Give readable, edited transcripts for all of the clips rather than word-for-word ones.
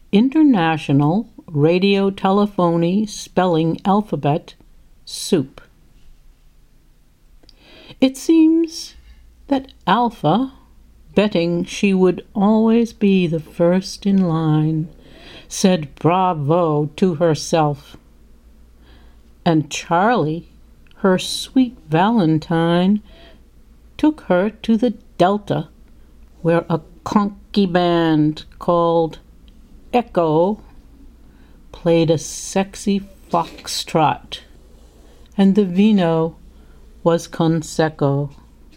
International Radiotelephony Spelling Alphabet Soup. It seems that Alpha, betting she would always be the first in line, said bravo to herself. And Charlie, her sweet Valentine, took her to the Delta, where a conky band called Echo played a sexy foxtrot, and the vino was Conseco.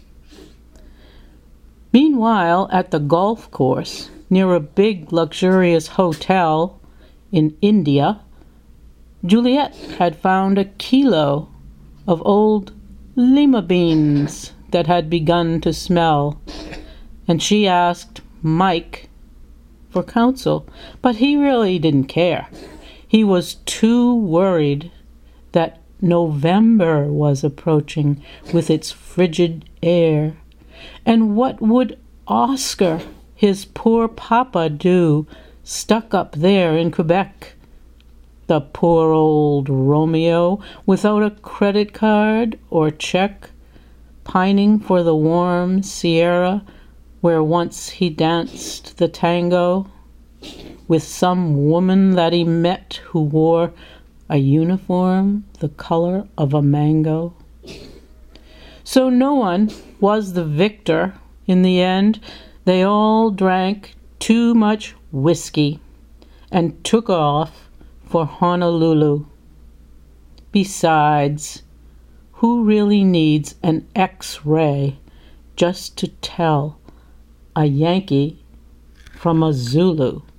Meanwhile, at the golf course, near a big luxurious hotel in India, Juliet had found a kilo of old lima beans that had begun to smell, and she asked Mike for counsel, but he really didn't care. He was too worried that November was approaching with its frigid air, and what would Oscar, his poor papa, do stuck up there in Quebec? The poor old Romeo, without a credit card or check, pining for the warm Sierra where once he danced the tango with some woman that he met who wore a uniform the color of a mango. So no one was the victor in the end. They all drank too much whiskey and took off for Honolulu. Besides, who really needs an X-ray just to tell a Yankee from a Zulu?